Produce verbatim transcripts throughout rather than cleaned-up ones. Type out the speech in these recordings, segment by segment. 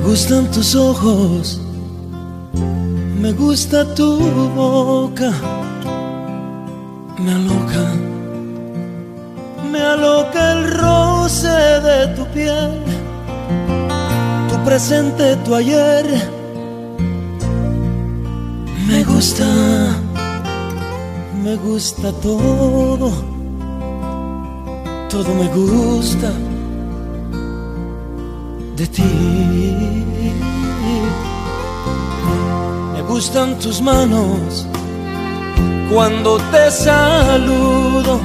gustan tus ojos, me gusta tu boca, me aloca, me aloca el roce de tu piel, tu presente, tu ayer. Me gusta, me gusta todo, todo me gusta de ti. Me gustan tus manos cuando te saludo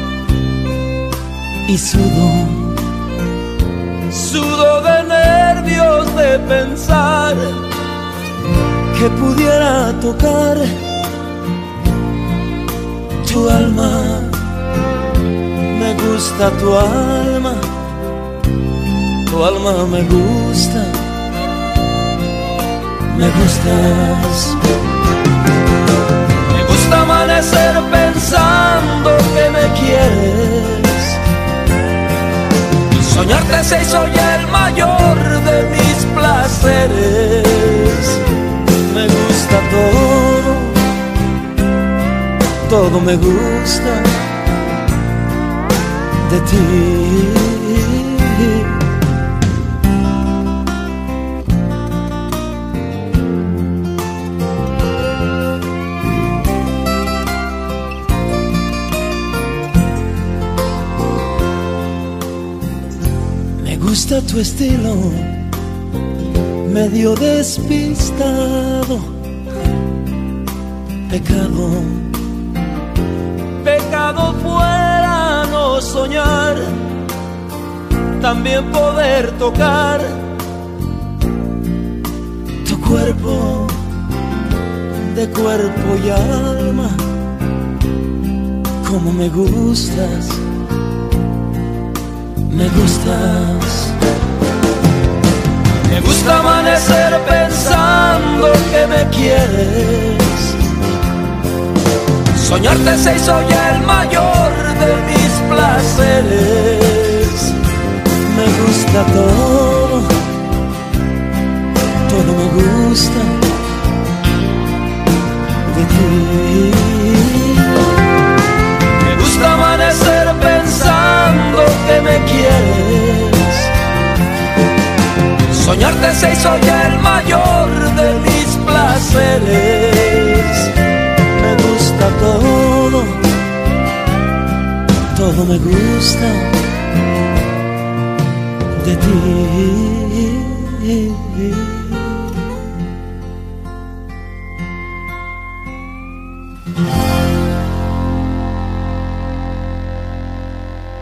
y sudo, sudo de nervios de pensar que pudiera tocar tu alma. Me gusta tu alma, tu alma me gusta, me gustas. Me gusta amanecer pensando que me quieres, soñarte se hizo ya el mayor de mis placeres. Me gusta todo, todo me gusta de ti. Me gusta tu estilo, medio despistado, pecado, pecado fuera no soñar, también poder tocar tu cuerpo, de cuerpo y alma, como me gustas, me gustas. Me gusta amanecer pensando que me quieres, soñarte se hizo ya el mayor de mis placeres. Me gusta todo, todo me gusta de ti. Me gusta amanecer pensando que me quieres, soñarte se hizo ya el mayor de mis placeres. Me gusta todo, todo me gusta de ti.